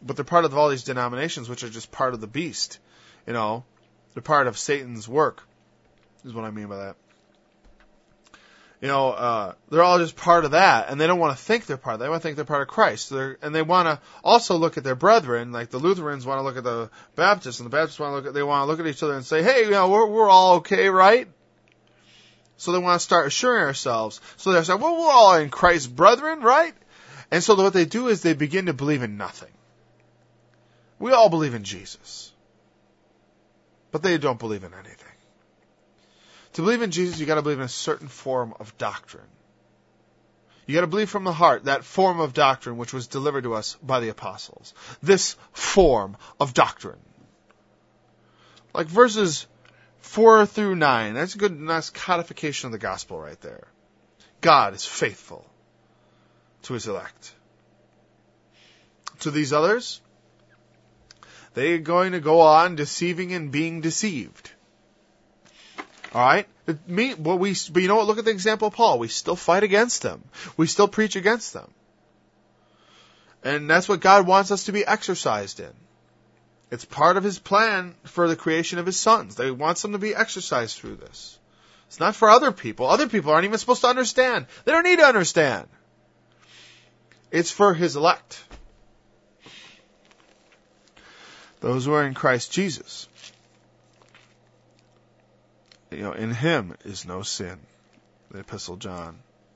but they're part of all these denominations, which are just part of the beast. You know, they're part of Satan's work, is what I mean by that. You know, they're all just part of that, and they don't want to think they're part of that. They want to think they're part of Christ. And they want to also look at their brethren, like the Lutherans want to look at the Baptists, and the Baptists want to look at each other and say, hey, you know, we're all okay, right? So they want to start assuring ourselves. So they're saying, well, we're all in Christ's brethren, right? And so what they do is they begin to believe in nothing. We all believe in Jesus, but they don't believe in anything. To believe in Jesus, you got to believe in a certain form of doctrine. You got to believe from the heart that form of doctrine which was delivered to us by the apostles. This form of doctrine. Like verses 4 through 9. That's a good, nice codification of the gospel right there. God is faithful to his elect. To these others, they are going to go on deceiving and being deceived. All right? But you know what? Look at the example of Paul. We still fight against them. We still preach against them. And that's what God wants us to be exercised in. It's part of his plan for the creation of his sons. He wants them to be exercised through this. It's not for other people. Other people aren't even supposed to understand. They don't need to understand. It's for his elect. Those who are in Christ Jesus. You know, in him is no sin. The Epistle of John.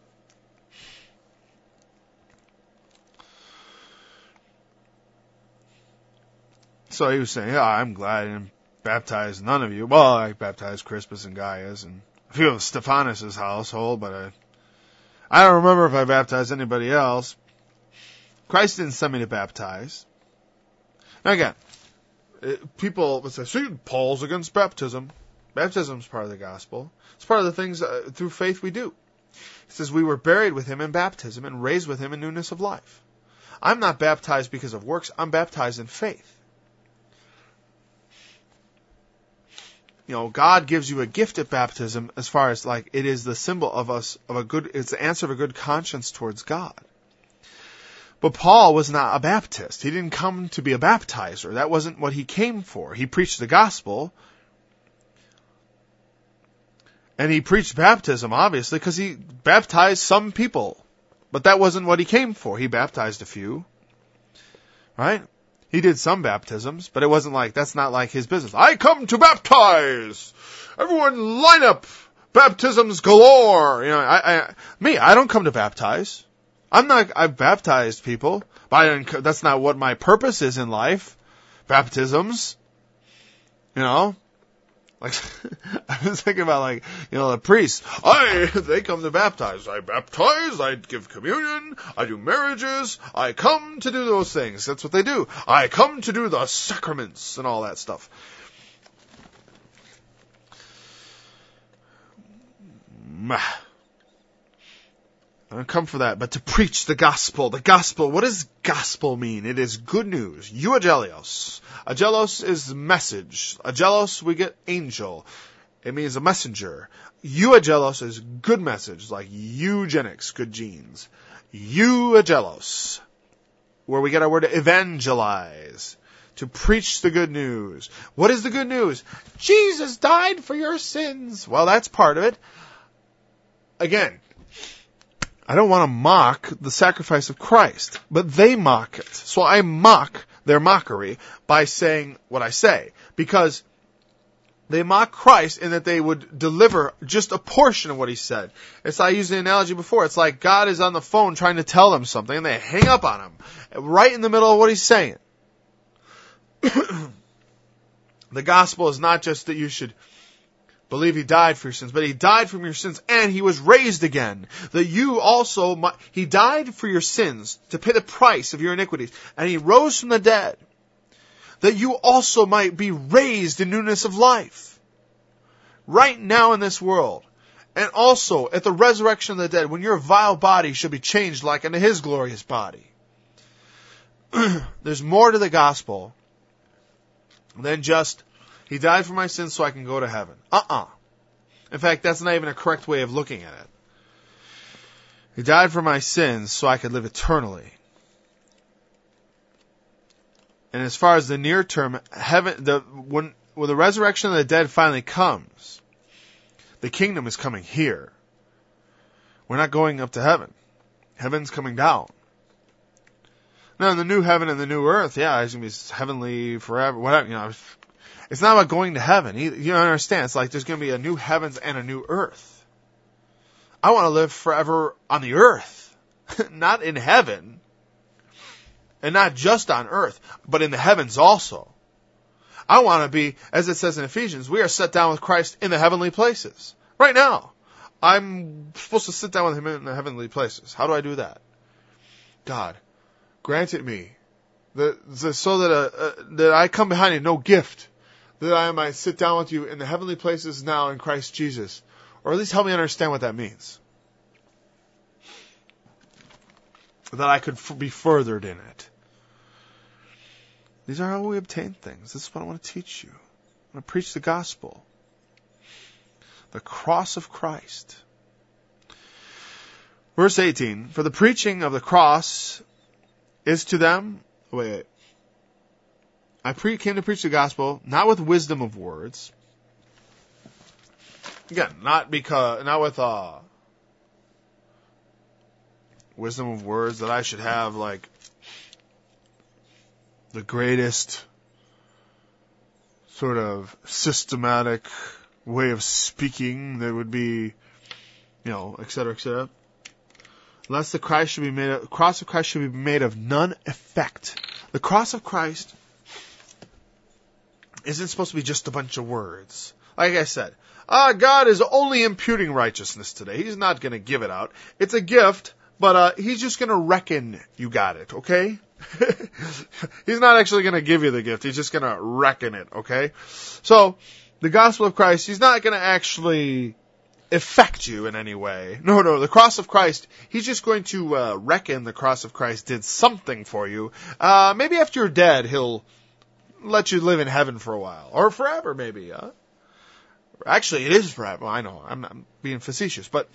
So he was saying, yeah, I'm glad I didn't baptize none of you. Well, I baptized Crispus and Gaius and a few of Stephanus' household, but I don't remember if I baptized anybody else. Christ didn't send me to baptize. Now again, people would say, see, Paul's against baptism. Baptism is part of the gospel. It's part of the things through faith we do. It says we were buried with him in baptism and raised with him in newness of life. I'm not baptized because of works. I'm baptized in faith. You know, God gives you a gift at baptism as far as like it is the symbol of it's the answer of a good conscience towards God. But Paul was not a Baptist. He didn't come to be a baptizer. That wasn't what he came for. He preached the gospel. And he preached baptism, obviously, because he baptized some people. But that wasn't what he came for. He baptized a few. Right? He did some baptisms, but it wasn't like, that's not like his business. I come to baptize! Everyone line up! Baptisms galore! You know, I don't come to baptize. I've baptized people, but that's not what my purpose is in life. Baptisms. You know? Like, I was thinking about like, you know, the priests. They come to baptize. I baptize, I give communion, I do marriages, I come to do those things. That's what they do. I come to do the sacraments and all that stuff. I don't come for that, but to preach the gospel. The gospel, what does gospel mean? It is good news. Euangelios. Angelos is message. Angelos, we get angel. It means a messenger. Euangelos is good message, like eugenics, good genes. Euangelos, where we get our word to evangelize. To preach the good news. What is the good news? Jesus died for your sins. Well, that's part of it. Again, I don't want to mock the sacrifice of Christ, but they mock it. So I mock their mockery by saying what I say, because they mock Christ in that they would deliver just a portion of what he said. I used the analogy before. It's like God is on the phone trying to tell them something, and they hang up on him right in the middle of what he's saying. The gospel is not just that you should believe he died for your sins, but he died for your sins and he was raised again. That you also he died for your sins to pay the price of your iniquities, and he rose from the dead that you also might be raised in newness of life. Right now in this world. And also at the resurrection of the dead, when your vile body shall be changed like unto his glorious body. There's more to the gospel than just he died for my sins so I can go to heaven. In fact, that's not even a correct way of looking at it. He died for my sins so I could live eternally. And as far as the near term, when the resurrection of the dead finally comes, the kingdom is coming here. We're not going up to heaven. Heaven's coming down. Now, in the new heaven and the new earth, yeah, it's going to be heavenly forever, whatever, It's not about going to heaven. You don't understand. It's like there's going to be a new heavens and a new earth. I want to live forever on the earth, not in heaven. And not just on earth, but in the heavens also. I want to be, as it says in Ephesians, we are set down with Christ in the heavenly places. Right now, I'm supposed to sit down with Him in the heavenly places. How do I do that? God, grant it me, so that I come behind you, no gift, that I might sit down with you in the heavenly places now in Christ Jesus. Or at least help me understand what that means. That I could be furthered in it. These are how we obtain things. This is what I want to teach you. I want to preach the gospel. The cross of Christ. Verse 18. For the preaching of the cross is to them... I came to preach the gospel, not with wisdom of words. Again, not with wisdom of words that I should have like the greatest sort of systematic way of speaking that would be, et cetera, et cetera. Lest the cross of Christ should be made of none effect. The cross of Christ isn't supposed to be just a bunch of words. Like I said, God is only imputing righteousness today. He's not going to give it out. It's a gift, but He's just going to reckon you got it, okay? He's not actually going to give you the gift. He's just going to reckon it, okay? So, the gospel of Christ, He's not going to actually affect you in any way. No, the cross of Christ, He's just going to reckon the cross of Christ did something for you. Maybe after you're dead, He'll let you live in heaven for a while. Or forever, maybe. Actually, it is forever. I know, I'm not being facetious, but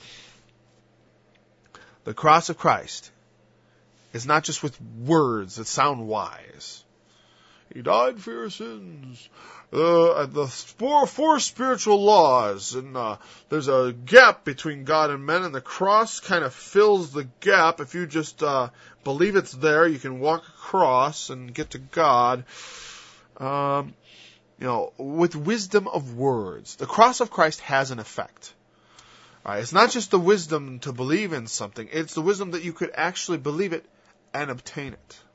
the cross of Christ is not just with words that sound wise. He died for your sins. The four spiritual laws, and there's a gap between God and men, and the cross kind of fills the gap. If you just believe it's there, you can walk across and get to God. With wisdom of words. The cross of Christ has an effect. It's not just the wisdom to believe in something, it's the wisdom that you could actually believe it and obtain it.